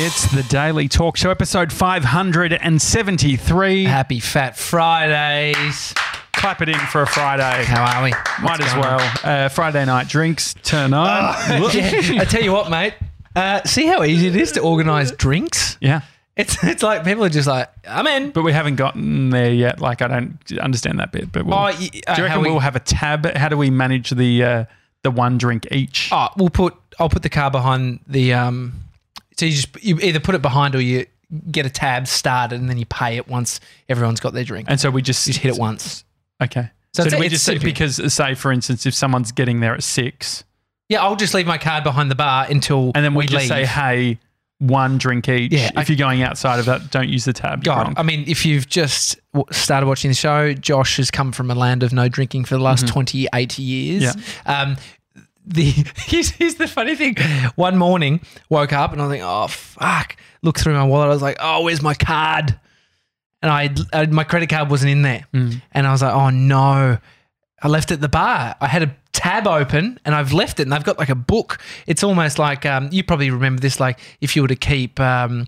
It's the Daily Talk Show, episode 573. Happy Fat Fridays. Clap it in for a Friday. How are we? Might as well. Friday night drinks, turn on. I tell you what, mate. See how easy it is to organise drinks? Yeah. It's like people are just like, I'm in. But we haven't gotten there yet. Like, I don't understand that bit. But do you reckon we'll have a tab? How do we manage the one drink each? I'll put the car behind the so you either put it behind or you get a tab started and then you pay it once everyone's got their drink. And so we just hit it once. Okay. So do we just because say for instance if someone's getting there at 6. Yeah, I'll just leave my card behind the bar until and then we just leave. say, hey, one drink each. Yeah, if you're going outside of that, don't use the tab. God, I mean, if you've just started watching the show, Josh has come from a land of no drinking for the last 28 years. Yeah. Here's the funny thing. One morning, woke up and I was like, oh, fuck. Looked through my wallet. I was like, oh, where's my card? And my credit card wasn't in there. And I was like, oh, no. I left it at the bar. I had a tab open and I've left it and they've got like a book. It's almost like you probably remember this, like if you were to keep, cards.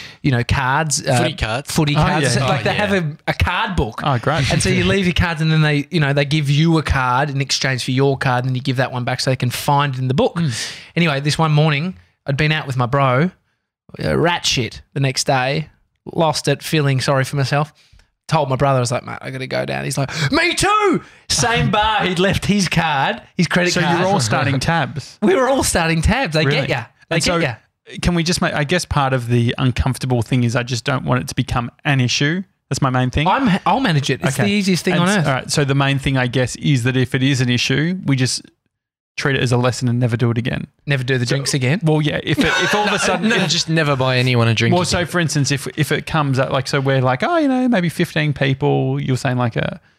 Footy cards. Yeah. Like they have a card book. Oh, great. And so you leave your cards and then they give you a card in exchange for your card and then you give that one back so they can find it in the book. Anyway, this one morning I'd been out with my bro, rat shit the next day, lost it, feeling sorry for myself. Told my brother, I was like, mate, I got to go down. He's like, me too. Same bar. He'd left his card, his credit card. So you're all starting tabs? We were all starting tabs. They get you. They get you. Can we just I guess part of the uncomfortable thing is I just don't want it to become an issue. That's my main thing. I'll manage it. It's the easiest thing on earth. All right. So the main thing, I guess, is that if it is an issue, we just treat it as a lesson and never do it again. Never do the drinks again? Well, yeah. If all of a sudden... just never buy anyone a drink. Well, so for instance, if it comes up, like, so we're like, maybe 15 people, you're saying like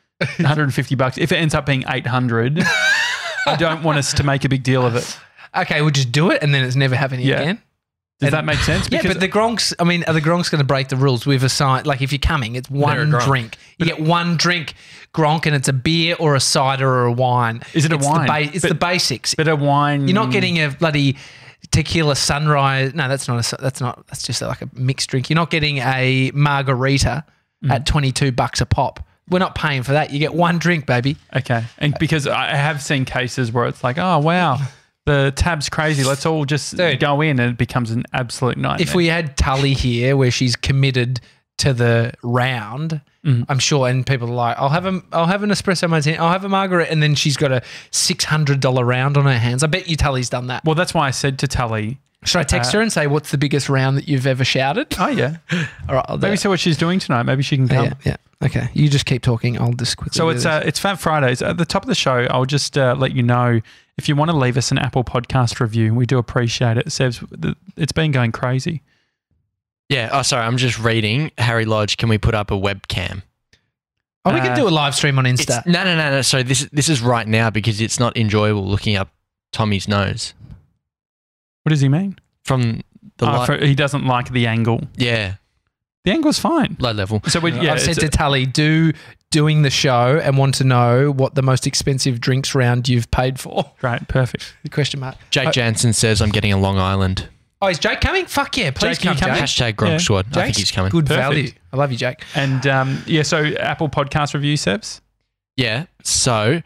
$150. If it ends up being 800, I don't want us to make a big deal of it. Okay, we'll just do it and then it's never happening again. Does that make sense? Yeah, but the Gronks, are the Gronks going to break the rules? We've assigned, like if you're coming, it's one drink. You get one drink, Gronk, and it's a beer or a cider or a wine. Is it a wine? It's the basics. But a wine... You're not getting a bloody tequila sunrise. No, that's just like a mixed drink. You're not getting a margarita at $22 a pop. We're not paying for that. You get one drink, baby. Okay. And because I have seen cases where it's like, oh, wow, the tab's crazy. Let's all just go in and it becomes an absolute nightmare. If we had Tully here where she's committed to the round, I'm sure, and people are like, I'll have an espresso martini, I'll have a margarita, and then she's got a $600 round on her hands. I bet you Tully's done that. Well, that's why I said to Tully... Should I text her and say, what's the biggest round that you've ever shouted? Oh, yeah. All right, I'll do Maybe see what she's doing tonight. Maybe she can come. Yeah. Okay. You just keep talking. I'll just quickly So it's Fat Fridays. At the top of the show, I'll just let you know, if you want to leave us an Apple podcast review, we do appreciate it. Sebs, it's been going crazy. Yeah. Oh, sorry. I'm just reading. Harry Lodge, can we put up a webcam? Oh, we can do a live stream on Insta. No. So this is right now because it's not enjoyable looking up Tommy's nose. What does he mean? From the he doesn't like the angle. Yeah. The angle's fine. Low level. So I've said to Tully, doing the show and want to know what the most expensive drinks round you've paid for. Right, perfect. Question mark. Jake Jansen says, I'm getting a Long Island. Oh, is Jake coming? Fuck yeah, please Jake, come, Jake. Hashtag Gronk Squad. I think he's coming. Good value. I love you, Jake. And so Apple podcast review, Sebs? Yeah. So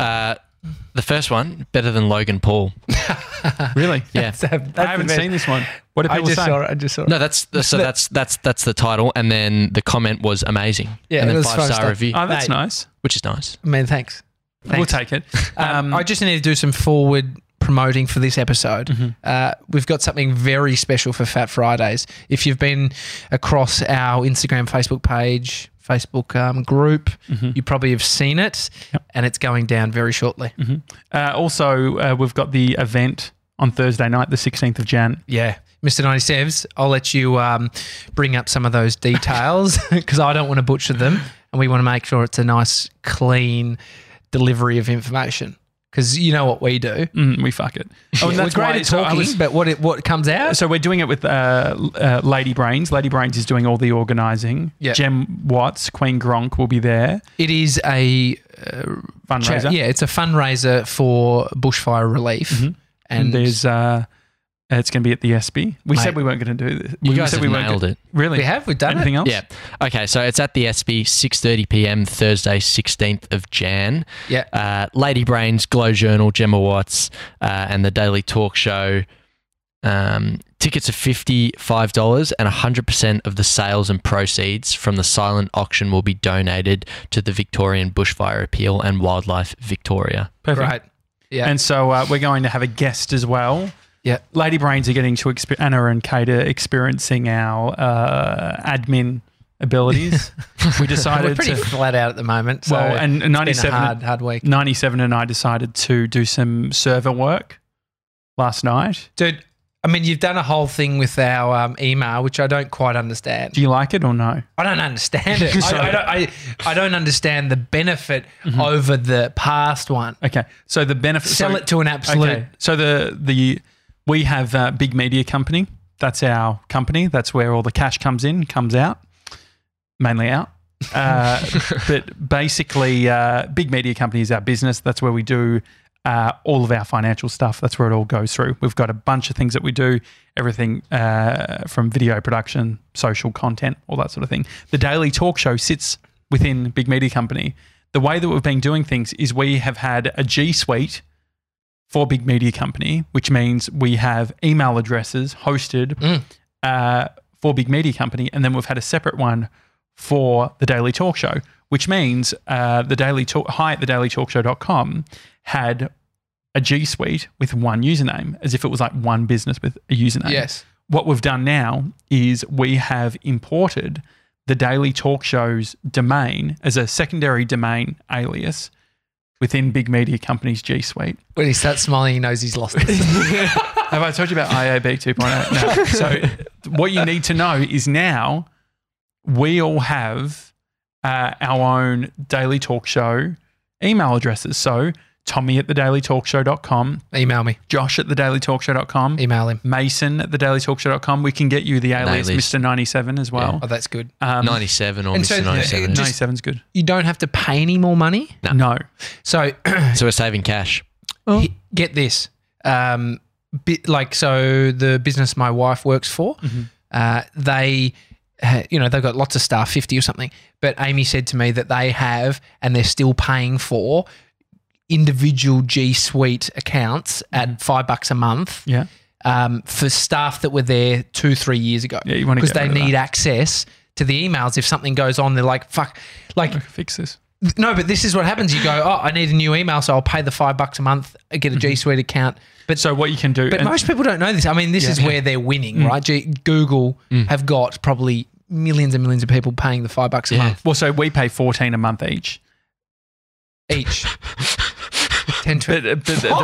the first one, better than Logan Paul. Really? Yeah. I haven't seen this one. What did people say? I just saw it. No, that's the title, and then the comment was amazing. Yeah, and then it was 5-star review. Oh, that's nice. Which is nice. Man, thanks. We'll take it. I just need to do some forward promoting for this episode. We've got something very special for Fat Fridays. If you've been across our Instagram, Facebook page, Facebook group, you probably have seen it, and it's going down very shortly. Also, we've got the event on Thursday night, the 16th of Jan. Yeah. Mr. 97s, I'll let you bring up some of those details because I don't want to butcher them, and we want to make sure it's a nice, clean delivery of information. Because you know what we do. We fuck it. Oh, and that's great at talking, but what comes out? So we're doing it with Lady Brains. Lady Brains is doing all the organising. Yep. Jem Watts, Queen Gronk will be there. It is a fundraiser. it's a fundraiser for bushfire relief. And there's It's going to be at the ESPY. We said we weren't going to do this. You we guys said have we weren't nailed it. Really? We've done Anything else? Yeah. Okay, so it's at the ESPY, 6:30 p.m, Thursday, 16th of Jan. Yeah. Lady Brains, Glow Journal, Gemma Watts, and the Daily Talk Show. Tickets are $55 and 100% of the sales and proceeds from the silent auction will be donated to the Victorian Bushfire Appeal and Wildlife Victoria. Perfect. Right. Yeah. And so we're going to have a guest as well. Yeah. Lady Brains are getting to Anna and Kate are experiencing our admin abilities. We decided We're pretty flat out at the moment. So well, and it's been 97, a hard week. 97 and I decided to do some server work last night. Dude, I mean, you've done a whole thing with our email, which I don't quite understand. Do you like it or no? I don't understand it. I don't understand the benefit over the past one. Okay, so the benefit. Sell it to an absolute. Okay, so we have Big Media Company. That's our company. That's where all the cash comes in, comes out, mainly out. But basically, Big Media Company is our business. That's where we do all of our financial stuff. That's where it all goes through. We've got a bunch of things that we do, everything from video production, social content, all that sort of thing. The Daily Talk Show sits within Big Media Company. The way that we've been doing things is we have had a G Suite for Big Media Company, which means we have email addresses hosted for Big Media Company, and then we've had a separate one for the Daily Talk Show, which means the Daily Talk, hi at thedailytalkshow.com had a G Suite with one username, as if it was like one business with a username. Yes. What we've done now is we have imported the Daily Talk Show's domain as a secondary domain alias within Big Media Company's G Suite. When he starts smiling, he knows he's lost it. Have I told you about IAB 2.0? No. So what you need to know is now we all have our own Daily Talk Show email addresses. So Tommy at thedailytalkshow.com. Email me. Josh at thedailytalkshow.com. Email him. Mason at thedailytalkshow.com. We can get you the alias Mr. 97 as well. Oh, that's good. 97 or and Mr. so 97. 97's good. You don't have to pay any more money? No. So So we're saving cash. get this. So the business my wife works for, they've got lots of staff, 50 or something. But Amy said to me that they have, and they're still paying for, individual G Suite accounts at $5 a month. Yeah. For staff that were there 2-3 years ago. Yeah, you want to because they need access to the emails. If something goes on, they're like, fuck. Like, fix this. No, but this is what happens. You go, I need a new email, so I'll pay the $5 a month, get a G Suite account. But so what you can do. But most people don't know this. I mean, this is where they're winning, right? Google have got probably millions and millions of people paying the $5 a month. Well, so we pay $14 a month each. 10 to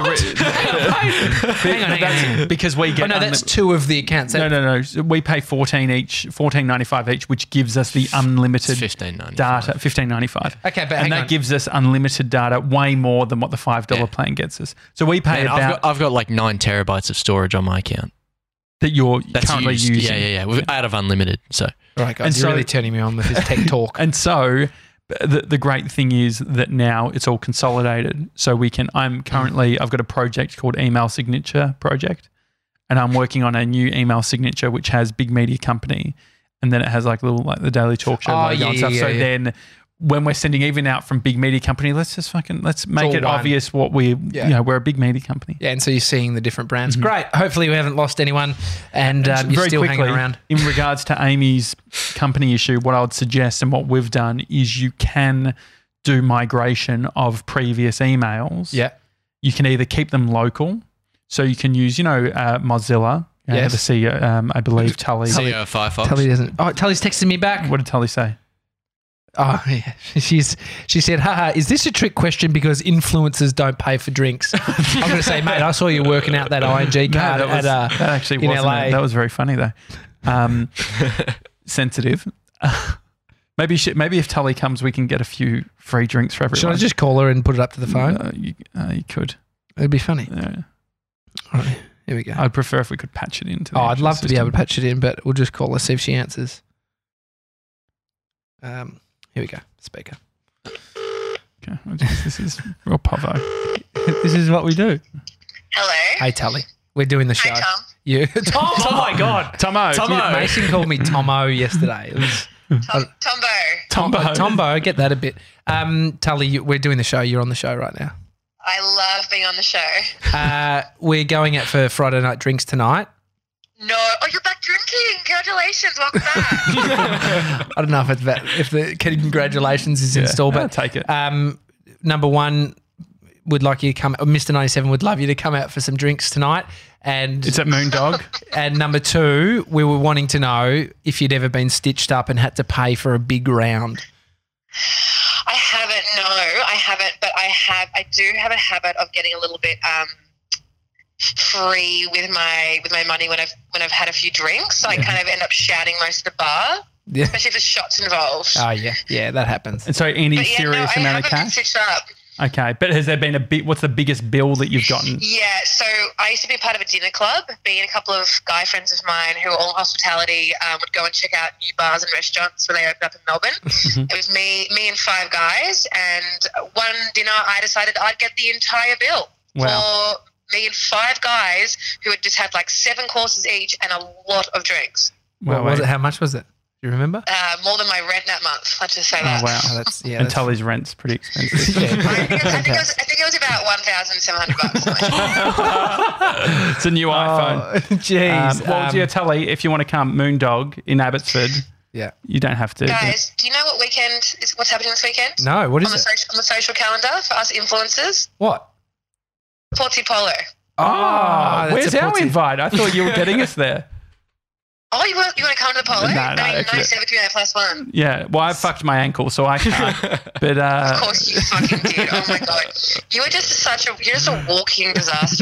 hang on. Because we get. that's two of the accounts. No. So we pay $14.95 each, which gives us the unlimited data. $15.95. Okay, but that gives us unlimited data, way more than what the $5 plan gets us. So we pay I've got like 9 terabytes of storage on my account that you're currently using. Yeah. We're out of unlimit. So all right, guys, you're really turning me on with this tech talk. And so. The great thing is that now it's all consolidated. So I've got a project called Email Signature Project, and I'm working on a new email signature which has Big Media Company, and then it has like the Daily Talk Show logo and stuff. Then when we're sending even out from Big Media Company, let's make it obvious what we're a Big Media Company. Yeah, and so you're seeing the different brands. Great. Hopefully we haven't lost anyone, and you're still hanging around. In regards to Amy's company issue, what I would suggest and what we've done is you can do migration of previous emails. Yeah. You can either keep them local, so you can use Mozilla. Yes. The CEO, I believe Tully. CEO of Firefox. Tully doesn't. Oh, Tully's texting me back. What did Tully say? Oh, yeah. She said, haha, is this a trick question because influencers don't pay for drinks? I'm going to say, mate, I saw you working out that ING card that actually in wasn't LA. That was very funny though. Sensitive. Maybe if Tully comes, we can get a few free drinks for everyone. Should I just call her and put it up to the phone? You could. It'd be funny. Yeah. All right, here we go. I'd prefer if we could patch it into. I'd love to be able to patch it in, but we'll just call her, see if she answers. Here we go. Speaker. Okay. This is real povo. This is what we do. Hello. Hey, Tully. We're doing the show. Hi, Tom. You, Tom. Oh my God, Tomo. Mason called me Tomo yesterday. It was Tombo. Get that a bit. Tully, we're doing the show. You're on the show right now. I love being on the show. We're going out for Friday night drinks tonight. No. Oh, you're back drinking. Congratulations. Welcome back. I don't know if the congratulations is installed, but I'll take it. Number one, would like you to come. Mr. 97 would love you to come out for some drinks tonight. And It's at Moondog. And number two, we were wanting to know if you'd ever been stitched up and had to pay for a big round. I haven't. No, I haven't. But I do have a habit of getting a little bit free with my money when I've had a few drinks. So I kind of end up shouting most of the bar, Yeah. especially if there's shots involved. Oh, yeah, that happens. And so any But yeah, serious no, amount of I haven't been cash? stitched up. Okay. But has there been what's the biggest bill that you've gotten? Yeah, so I used to be a part of a dinner club. Me and a couple of guy friends of mine who were all in hospitality would go and check out new bars and restaurants when they opened up in Melbourne. It was me and 5 guys, and one dinner I decided I'd get the entire bill Wow. for me and 5 guys who had just had like 7 courses each and a lot of drinks. What was it? How much was it? Do you remember? More than my rent that month, let's just say that. Oh, wow. Oh, that's And Tully's rent's pretty expensive. I think it was about $1,700. It's a new iPhone. Jeez. Well, dear Tully, if you want to come Moondog in Abbotsford, yeah. you don't have to. Guys, do you know what's happening this weekend? No, what is on it? the social calendar for us influencers? What? Portsea Polo. that's where's a our Portsea- invite? I thought you were getting us there. Oh, you want to come to the polo? No, Nice actually- 73 plus 1. Yeah, well, I fucked my ankle, so I can't. But Of course you fucking did. Oh my god, you're just a walking disaster.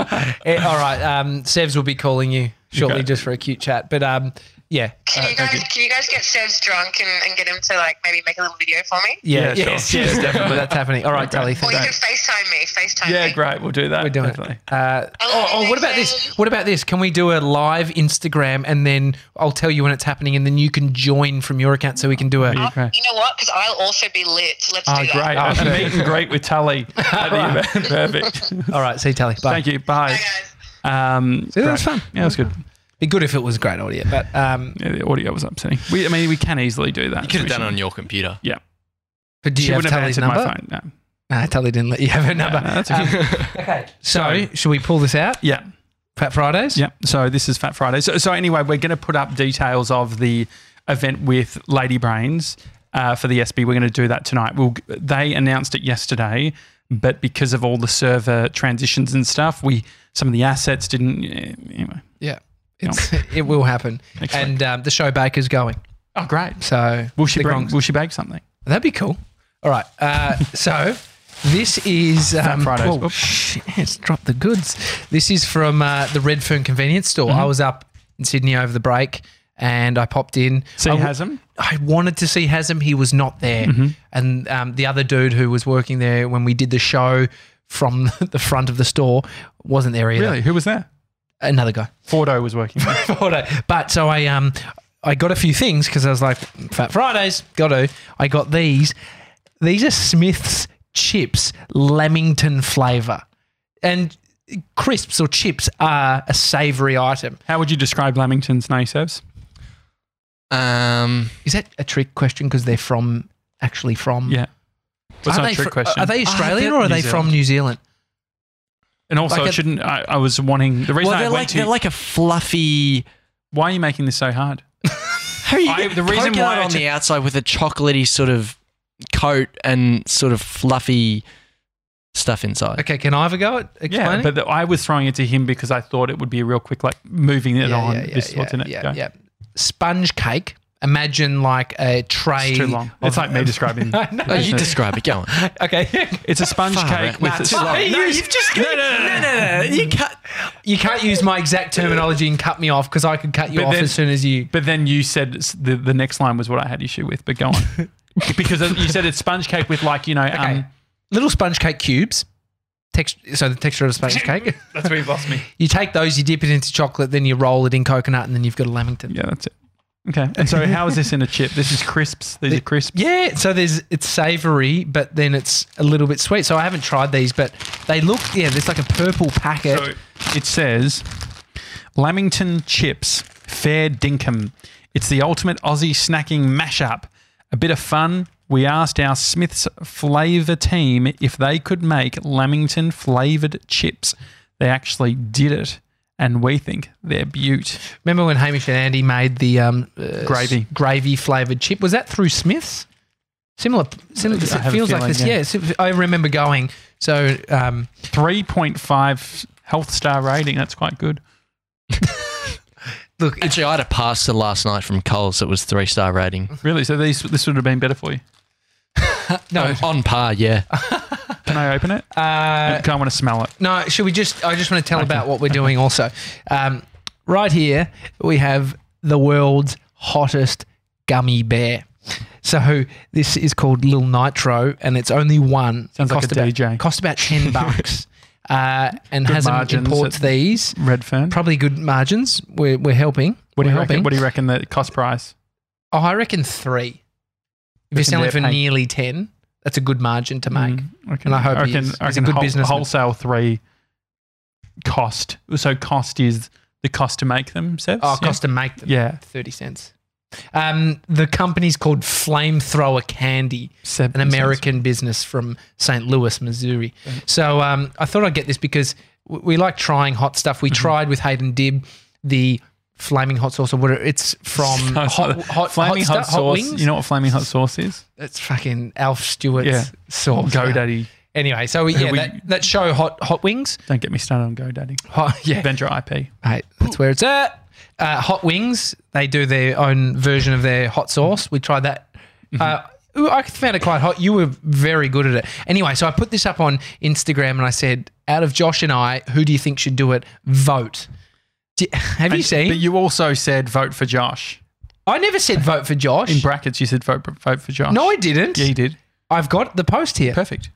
All right. Sevs will be calling you shortly Okay. just for a cute chat. But yeah. Can you guys get Sevs drunk and get him to like maybe make a little video for me? Yeah, Yeah, yes, sure. yes, definitely. That's happening. All right, Tully. Or you can FaceTime me. FaceTime yeah, me. great, we'll do that. We're doing definitely. it. What about this? What about this? Can we do a live Instagram and then I'll tell you when it's happening and then you can join from your account so we can do a. Yeah. Okay. You know what? Because I'll also be lit. So let's Oh, do that. great. Oh, A meet and great with Tully at the event. Perfect. All right, see you, Tully. Bye. Thank you. Bye. Bye, guys. See, that was great. fun. Yeah, it was good. Be good if it was great audio, but Yeah, the audio was upsetting. We can easily do that. You could have done it on your computer. Yeah. but do She you have wouldn't have Tully's answered number? my phone. No. No, Tully didn't let you have her number. no, that's okay. Okay, so should we pull this out? Yeah. Fat Fridays? Yeah. So this is Fat Friday. So anyway, we're going to put up details of the event with Lady Brains for the SB. We're going to do that tonight. They announced it yesterday, but because of all the server transitions and stuff, some of the assets didn't. Anyway. Yeah. It will happen. Excellent. And the show baker's going. Oh, great. So Will she the bake something? That'd be cool. All right. So this is Fat Fridays. Oh, Oops. shit, it's dropped the goods. This is from the Redfern convenience store. I was up in Sydney over the break and I popped in. See Hasm? I wanted to see Hasm. He was not there. And the other dude who was working there when we did the show from the front of the store wasn't there either. Really? Who was there? Another guy. Fordo was working there. But so I got a few things because I was like, Fat Fridays, got to. I got these. These are Smith's chips, Lamington flavour. And crisps or chips are a savoury item. How would you describe Lamington's nasevs? Is that a trick question because they're actually from? Yeah. What's Are not they a trick question? Are they Australian they're or are New they from New Zealand? And also, like I was wanting the reason I went to. they're like a fluffy. Why are you making this so hard? How are you the reason poke why out I on the outside with a chocolatey sort of coat and sort of fluffy stuff inside. Okay, can I have a go at explaining? Yeah, but I was throwing it to him because I thought it would be a real quick, like moving it on. This is what's in it. Go. Yeah. Sponge cake. Imagine like a tray. It's too long. It's like me describing. Oh, you describe it. Go on. Okay. It's a sponge cake with. too long. No, you've just no. You can't use my exact terminology and cut me off because I could cut you But off then- as soon as you. But then you said the next line was what I had issue with. But go on, because you said it's sponge cake with like Okay. Little sponge cake cubes. So the texture of a sponge cake. That's where you've lost me. You take those, you dip it into chocolate, then you roll it in coconut, and then you've got a Lamington. Yeah, that's it. Okay. And so how is this in a chip? This is crisps. These are crisps. Yeah, so it's savoury, but then it's a little bit sweet. So I haven't tried these, but they look, there's like a purple packet. So it says Lamington chips, fair dinkum. It's the ultimate Aussie snacking mashup. A bit of fun. We asked our Smith's flavour team if they could make Lamington flavoured chips. They actually did it, and we think they're beaut. Remember when Hamish and Andy made the gravy flavoured chip? Was that through Smith's? Similar. It have a feels like feeling, this. yeah. Yeah, I remember going. So 3.5 health star rating. That's quite good. look, Actually, I had a pasta last night from Coles that was 3-star rating. Really? So this would have been better for you. no, On par, yeah. Can I open it? I don't want to smell it. no. Should we just? I just want to tell about what we're doing. Also, right here we have the world's hottest gummy bear. So this is called Lil Nitro, and it's only one. Sounds like a DJ. Cost about $10, and Good has margins imports at these. Redfern. Probably good margins. We're helping. What do you We're reckon? helping. What do you reckon the cost price? Oh, I reckon 3. If you're Reckon selling they're for paying- nearly 10, that's a good margin to make. And I hope he is. He's a good businessman. Wholesale 3 cost. So cost is the cost to make them, Sebs? Oh, cost to make them. Yeah. 30 cents. The company's called Flamethrower Candy, Seb- an American business from St. Louis, Missouri. So I thought I'd get this because we like trying hot stuff. We tried with Hayden Dibb the flaming hot sauce, or what it's from Flaming hot sauce. wings. You know what flaming hot sauce is? It's fucking Alf Stewart's sauce. GoDaddy. Anyway, so that show Hot Wings. Don't get me started on GoDaddy. Yeah. Adventure IP. Hey, that's where it's at. Hot Wings, they do their own version of their hot sauce. We tried that. I found it quite hot. You were very good at it. Anyway, so I put this up on Instagram and I said, out of Josh and I, who do you think should do it? Vote. Have you seen? But you also said vote for Josh. I never said vote for Josh. In brackets, you said vote for Josh. No, I didn't. Yeah, you did. I've got the post here. Perfect.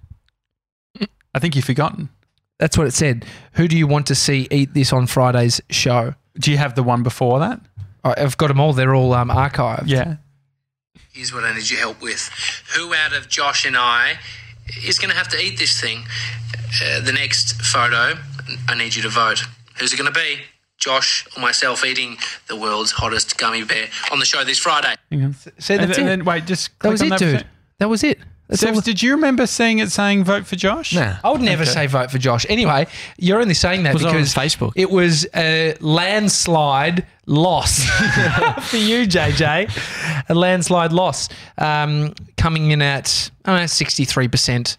I think you've forgotten. That's what it said. Who do you want to see eat this on Friday's show? Do you have the one before that? I've got them all. They're all archived. Yeah. Here's what I need your help with. Who out of Josh and I is going to have to eat this thing? The next photo, I need you to vote. Who's it going to be? Josh or myself eating the world's hottest gummy bear on the show this Friday. Hang on. So that's and it. then wait, just That click was on it, dude. That was it. That's all. Sebs, did you remember seeing it saying vote for Josh? Nah. I would never say vote for Josh. Anyway, you're only saying that Was it on because Facebook? it was a landslide loss for you, JJ. A landslide loss coming in at 63%.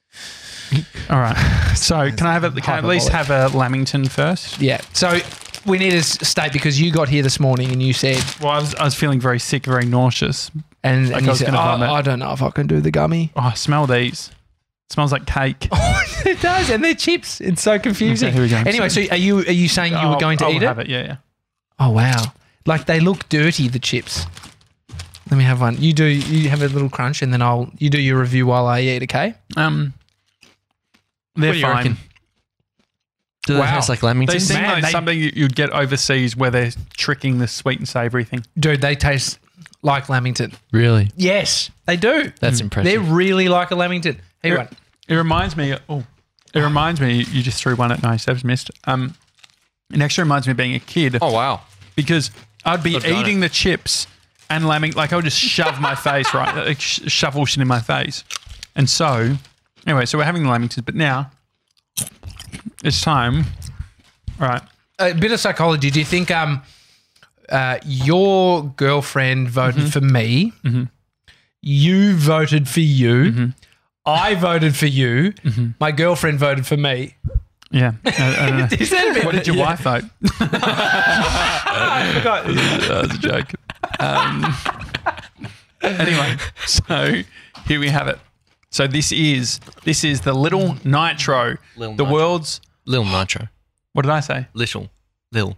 All right. So can I at least have a Lamington first? Yeah. So we need to state because you got here this morning and you said, Well, I was feeling very sick, very nauseous. and Like I you was said, gonna vomit. I don't know if I can do the gummy. Oh, smell these. It smells like cake. It does, and they're chips. It's so confusing. Okay, here we go. Anyway, so are you saying you were going to I'll eat have it? it. Yeah. Oh wow! Like they look dirty, the chips. Let me have one. You have a little crunch, and then you do your review while I eat. Okay. They're What do you fine. reckon? Do they Wow. taste like Lamingtons? They seem Man, like they- something you'd get overseas where they're tricking the sweet and savoury thing. Dude, they taste like Lamington. Really? Yes, they do. That's impressive. They're really like a Lamington. Here you go. It reminds me. You just threw one at no, Seb's missed. It actually reminds me of being a kid Oh, wow. because I'd be I've done eating the chips and Lamington. Like I would just shove my face right, like shovel shit in my face. And so, anyway, so we're having the Lamingtons, but now it's time. All right. A bit of psychology. Do you think your girlfriend voted for me? Mm-hmm. You voted for you. I voted for you. My girlfriend voted for me. Yeah. I don't know. Is that a bit? What did your wife vote? I forgot. That was a joke. Anyway, so here we have it. So this is the Little Nitro, Little the Nitro. world's. Lil Nitro. What did I say? Lil.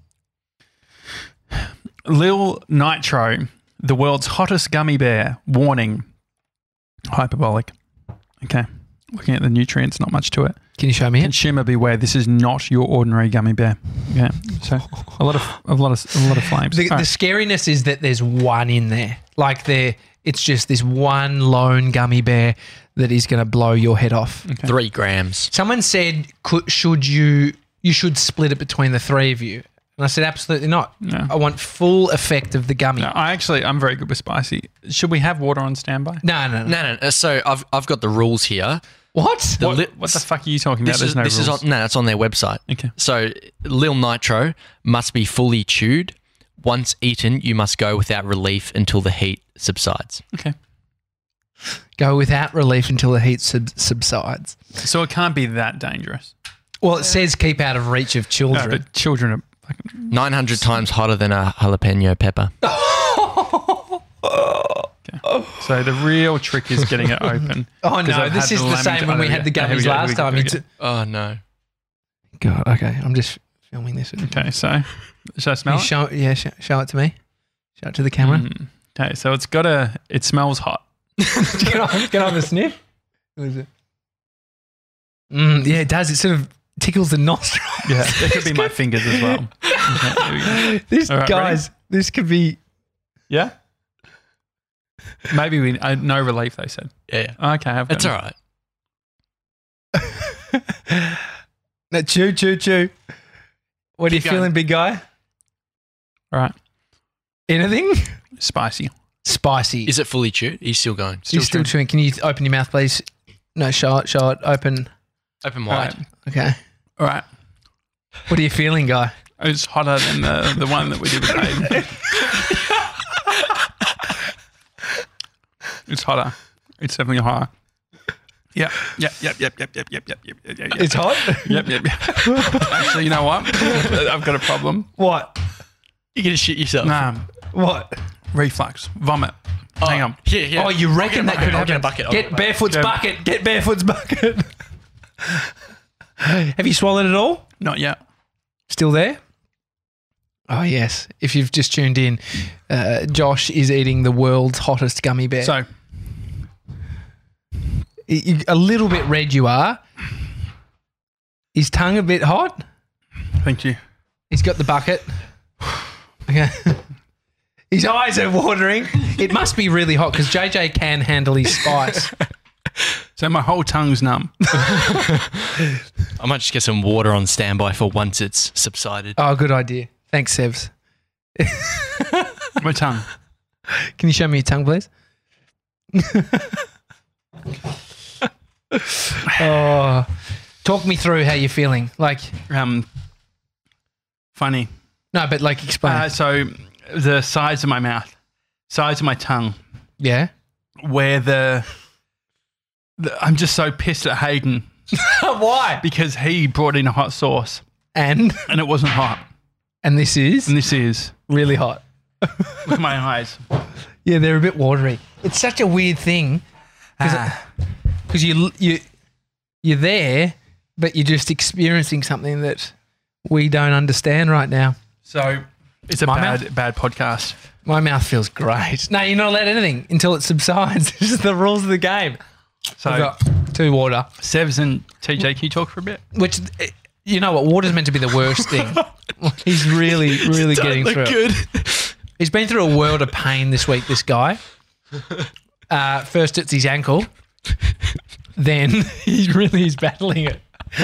Lil Nitro, the world's hottest gummy bear. Warning. Hyperbolic. Okay. Looking at the nutrients, not much to it. Can you show me it? Consumer beware. This is not your ordinary gummy bear. Yeah. So a lot of flames. The All right. scariness is that there's one in there. Like it's just this one lone gummy bear that is going to blow your head off. 3 grams. Someone said, you should split it between the three of you. And I said, absolutely not. No. I want full effect of the gummy. No, I'm very good with spicy. Should we have water on standby? No. No. So I've got the rules here. What? What the fuck are you talking about? There's no rules. It's on their website. Okay. So Lil Nitro must be fully chewed. Once eaten, you must go without relief until the heat subsides. Okay. Go without relief until the heat subsides. So it can't be that dangerous. Well, it says keep out of reach of No, children. but children are fucking... 900 times hotter than a jalapeno pepper. Okay. So the real trick is getting it open. Oh, 'Cause no. I've This had is the lemon- same when we had the Here we gummies go, last time. here we go. Oh, no. God, okay. I'm just filming this. Okay, so should I smell it? Show it to me. Show it to the camera. Okay, so it smells hot. Can I have a sniff? What is it? Yeah, it does. It sort of tickles the nostril. Yeah, it could be my fingers as well. Okay, here we go. This, All right, guys, this could be... Yeah? Maybe no relief, they said. Yeah. Okay, I've got It's it. all right. No, chew. What are you Keep going. feeling, big guy? All right. Anything? Spicy. Spicy. Is it fully chewed? He's still going. You're still chewing. Can you open your mouth, please? No, show it. Open. Open All wide. right. Okay. All right. What are you feeling, guy? It's hotter than the one that we did with Hayden. It's hotter. It's definitely hotter. Yep. It's hot? Yep. Actually, you know what? I've got a problem. What? You're going to shit yourself. Nah, What? reflux, vomit. Hang on. Yeah. Oh, you reckon that could I'll get a happen? bucket. Get Barefoot's Go. bucket. Get Barefoot's bucket. Have you swallowed it all? Not yet. Still there? Oh, yes. If you've just tuned in, Josh is eating the world's hottest gummy bear. So, A little bit red you are. His tongue a bit hot. thank you. He's got the bucket. Okay. His eyes are watering. It must be really hot because JJ can handle his spice. So my whole tongue's numb. I might just get some water on standby for once it's subsided. Oh, good idea. Thanks, Sevs. My tongue. Can you show me your tongue, please? Oh, talk me through how you're feeling. Like, Funny. no, but like explain. So the sides of my mouth, sides of my tongue, Yeah. where I'm just so pissed at Hayden Why? because he brought in a hot sauce And and it wasn't hot. this is And this is. really hot. Look at my eyes. Yeah, they're a bit watery. It's such a weird thing because you're there, but you're just experiencing something that we don't understand right now. So it's a My bad podcast. My mouth feels great. No, you're not allowed anything until it subsides. This is the rules of the game. So I've got 2 water, Sevs and TJ, can you talk for a bit? which you know what? Water's meant to be the worst thing. He's really getting through it. He's been through a world of pain this week, this guy. First it's his ankle. Then he really is battling it.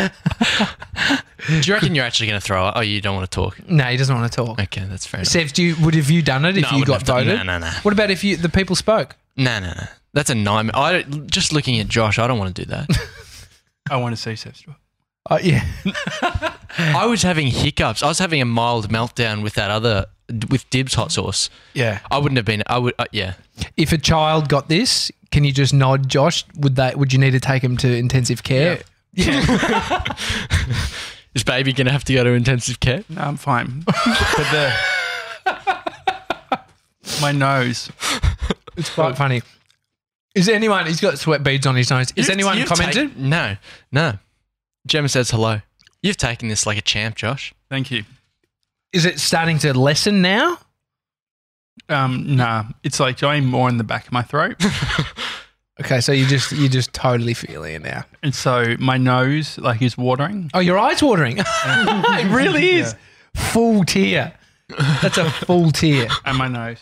Do you reckon you're actually going to throw it? Oh, you don't want to talk? No, he doesn't want to talk. Okay, that's fair enough. Sevs, would have you done it if No, I you wouldn't got have done- voted? No. What about if the people spoke? No. That's a nightmare. Just looking at Josh, I don't want to do that. I want to see Sevs do it. Yeah. I was having hiccups. I was having a mild meltdown with Dibs hot sauce. Yeah. I wouldn't have been. Yeah. If a child got this, can you just nod, Josh? Would you need to take him to intensive care? Yeah. Is baby going to have to go to intensive care? No, I'm fine. But my nose. It's quite funny. Is anyone? He's got sweat beads on his nose. Is anyone You've commented? No. Gemma says hello. You've taken this like a champ, Josh. Thank you. Is it starting to lessen now? Nah, it's like going more in the back of my throat. Okay, so you're just totally feeling it now. And so my nose is watering. Oh, your eyes watering. It really is. Yeah. Full tear. That's a full tear. And my nose.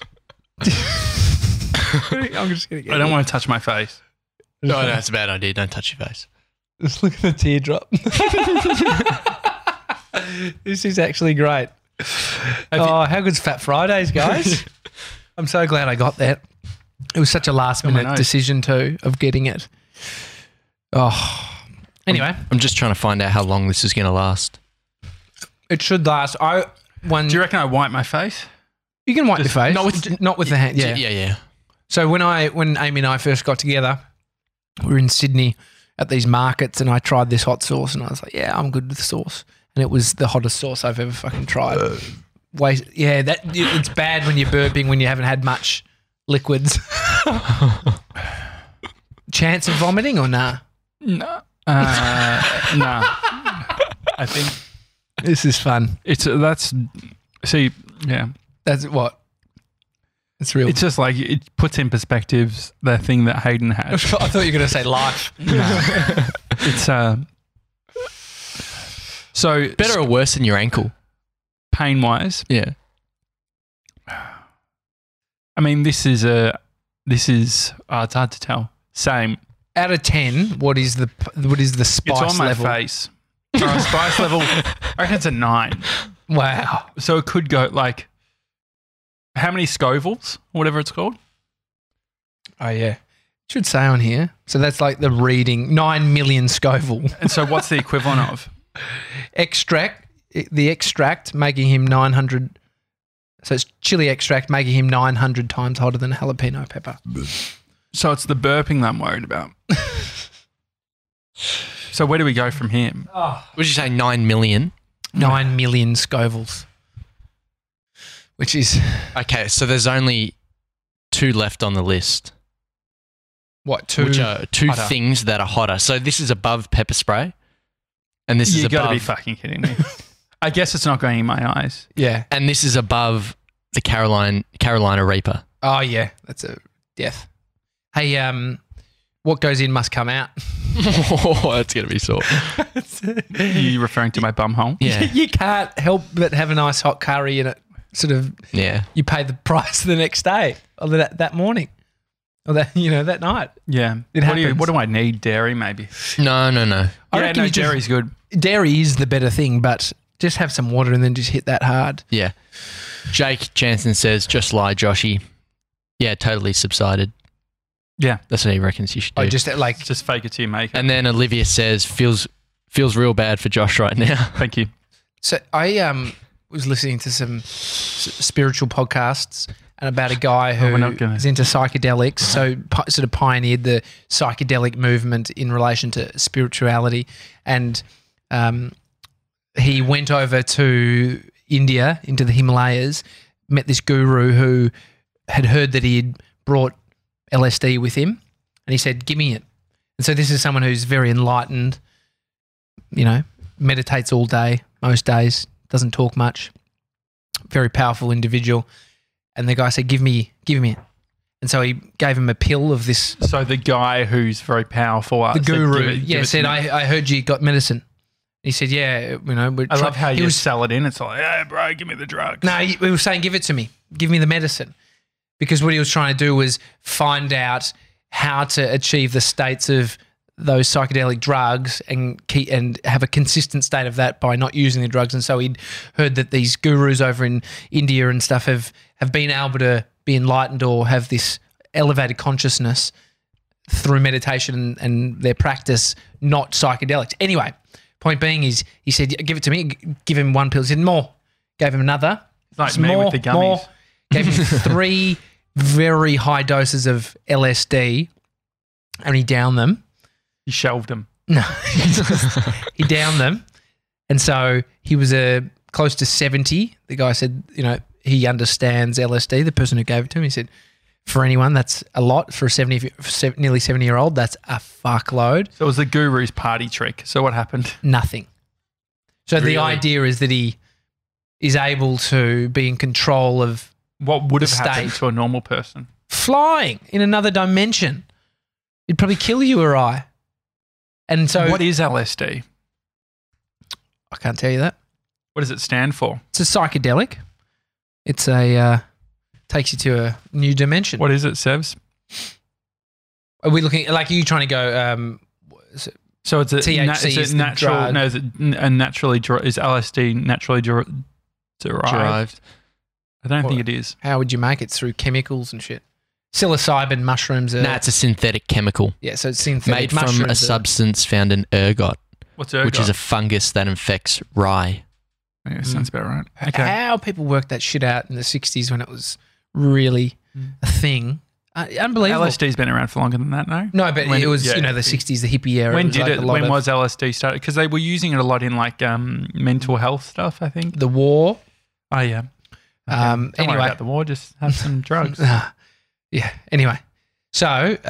I'm just gonna get I don't want to touch my face. No, it's a bad idea. Don't touch your face. Just look at the teardrop. This is actually great. Oh, how good's Fat Fridays, guys? I'm so glad I got that. It was such a last minute nose. decision too of getting it. Oh, anyway, I'm just trying to find out how long this is going to last. it should last. Do you reckon I wipe my face? You can wipe your face, not not with the hand. Yeah. Yeah. So when Amy and I first got together, we were in Sydney at these markets, and I tried this hot sauce, and I was like, "Yeah, I'm good with sauce," and it was the hottest sauce I've ever fucking tried. It's bad when you're burping when you haven't had much liquids. Chance of vomiting or nah? No. No. I think This is fun. that's What? It's real. it's just like it puts in perspectives the thing that Hayden had. I thought you were going to say life. It's so Better or worse than your ankle? pain wise. Yeah. I mean, this is it's hard to tell. Same. Out of 10, what is the spice It's on my level? face. Spice level. I reckon it's a 9. Wow. So it could go like how many Scovilles, whatever it's called. Oh yeah. It should say on here. So that's like the reading 9 million Scoville. And so what's the equivalent of? The extract making him 900. So it's chili extract making him 900 times hotter than jalapeno pepper. So it's the burping that I'm worried about. So where do we go from here? Would you say 9 million? 9 million Scovilles. Which is Okay, so there's only 2 left on the list, what, 2? which are 2 hotter. things that are hotter. So this is above pepper spray, and this is You got to be above, fucking kidding me. I guess it's not going in my eyes. Yeah. and this is above the Carolina Reaper. Oh yeah, that's a death. Hey, what goes in must come out. Oh, that's gonna be sore. Are you referring to my bum hole? Yeah, You can't help but have a nice hot curry and it sort of yeah. you pay the price the next day or that morning or that night. Yeah. It happens. What do I need? Dairy, maybe. No. I Yeah, reckon no, you just- dairy's good. Dairy is the better thing, but just have some water and then just hit that hard. Yeah. Jake Jansen says, just lie, Joshy. Yeah, totally subsided. Yeah. That's what he reckons you should do. I just like Just fake it till you make it. And then Olivia says, feels real bad for Josh right now. Thank you. so I was listening to some spiritual podcasts and about a guy who we're not gonna- is into psychedelics, so sort of pioneered the psychedelic movement in relation to spirituality, and he went over to India, into the Himalayas, met this guru who had heard that he had brought LSD with him, and he said, "Give me it." And so this is someone who's very enlightened, meditates all day, most days, doesn't talk much, very powerful individual. And the guy said, give me it. And so he gave him a pill of this. So the guy who's very powerful, The said, guru, give it said, to me. I heard you got medicine. He said, yeah, I love how he you was sell it in. It's like, hey, bro, give me the drugs. No, he was saying, give it to me. Give me the medicine. Because what he was trying to do was find out how to achieve the states of those psychedelic drugs and have a consistent state of that by not using the drugs. And so he'd heard that these gurus over in India and stuff have been able to be enlightened or have this elevated consciousness through meditation and their practice, not psychedelics. Anyway, point being is he said, give it to me. Give him one pill. He said, more. Gave him another. It's like Some me more, with the gummies. more. Gave him 3 very high doses of LSD and he downed them. You shelved them. No, he downed them. And so he was close to 70. The guy said, he understands LSD, the person who gave it to him. He said, for anyone, that's a lot. For a nearly 70-year-old, that's a fuckload. So it was the guru's party trick. So what happened? Nothing. So Really? the idea is that he is able to be in control of What would have The happened state. to a normal person? flying in another dimension. It'd probably kill you or I. And so What is LSD? I can't tell you that. What does it stand for? It's a psychedelic. It's takes you to a new dimension. What is it, Sevs? Are we looking like? Are you trying to go? So it's a, THC is is it the natural? drug. No, is it a naturally is LSD naturally derived. I don't think it is. How would you make it? Through chemicals and shit. Psilocybin mushrooms are... No, it's a synthetic chemical Yeah, so it's synthetic made from a mushrooms are- substance found in ergot, What's ergot? which is a fungus that infects rye. Yeah, sounds about right. How people worked that shit out in the 60s when it was really a thing. Unbelievable. LSD's been around for longer than that, no? No, but When- it was, yeah. the 60s, the hippie era. When was did like it? a lot When of was LSD started? Because they were using it a lot in like mental health stuff, I think. the war? Oh yeah. Don't worry Anyway. about the war. Just have some drugs. Yeah, anyway. So,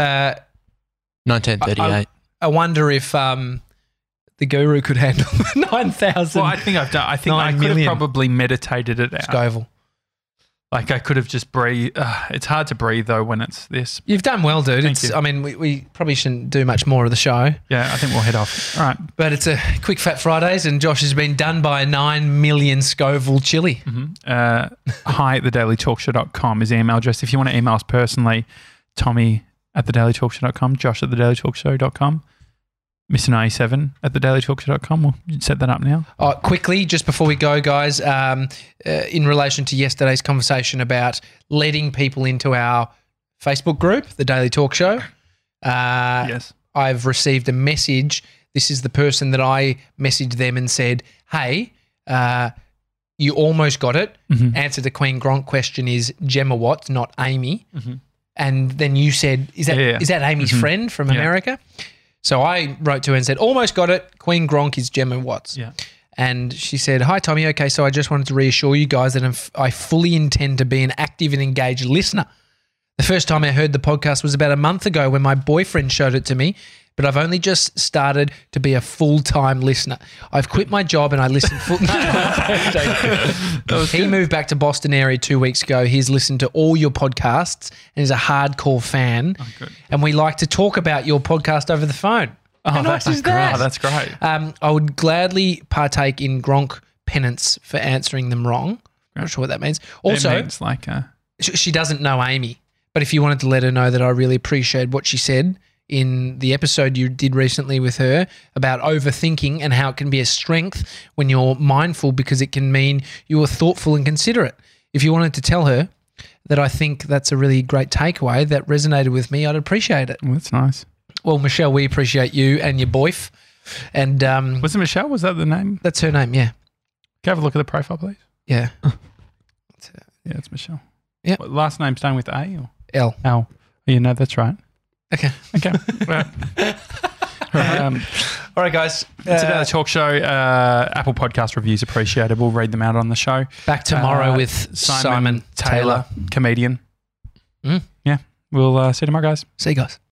1938. I wonder if the guru could handle 9,000 Well, I think I've done. I think 9 I could have million. probably meditated it out. Scoville. Like I could have just breathed. It's hard to breathe though when it's this. You've done well, dude. Thank you. I mean, we probably shouldn't do much more of the show, Yeah, I think we'll head off. All right. but it's a quick Fat Fridays, and Josh has been done by 9 million Scoville chili. Hi at thedailytalkshow.com is the email address. If you want to email us personally, Tommy at thedailytalkshow.com, Josh at thedailytalkshow.com, Mr97 at thedailytalkshow.com. We'll set that up now. Quickly, just before we go, guys, in relation to yesterday's conversation about letting people into our Facebook group, The Daily Talk Show, Yes. I've received a message. This is the person that I messaged them and said, hey, you almost got it. Answer to Queen Gronk question is Gemma Watts, not Amy. And then you said, is that Amy's friend from America? So I wrote to her and said, almost got it. Queen Gronk is Gemma Watts. Yeah. And she said, hi, Tommy. Okay, so I just wanted to reassure you guys that I fully intend to be an active and engaged listener. The first time I heard the podcast was about a month ago when my boyfriend showed it to me, but I've only just started to be a full-time listener. I've quit my job and I listen He moved back to Boston area 2 weeks ago. He's listened to all your podcasts and is a hardcore fan. good. And we like to talk about your podcast over the phone. How nice is that? Oh, that's great. I would gladly partake in Gronk penance for answering them wrong. Not sure what that means. Also, It means like she doesn't know Amy, but if you wanted to let her know that I really appreciate what she said in the episode you did recently with her about overthinking and how it can be a strength when you're mindful because it can mean you are thoughtful and considerate. If you wanted to tell her that I think that's a really great takeaway that resonated with me, I'd appreciate it. well, that's nice. Well, Michelle, we appreciate you and your boyf. And Was it Michelle? Was that the name? that's her name, yeah. Can I have a look at the profile, please? Yeah. Yeah, it's Michelle. Yeah. What, last name starting with A or L. L? Oh, you know, that's right. Okay. Okay. Right. All right, guys. It's a Daily Talk Show. Apple Podcast reviews appreciated. We'll read them out on the show. Back tomorrow with Simon Taylor. comedian. Mm. Yeah. We'll see you tomorrow, guys. See you guys.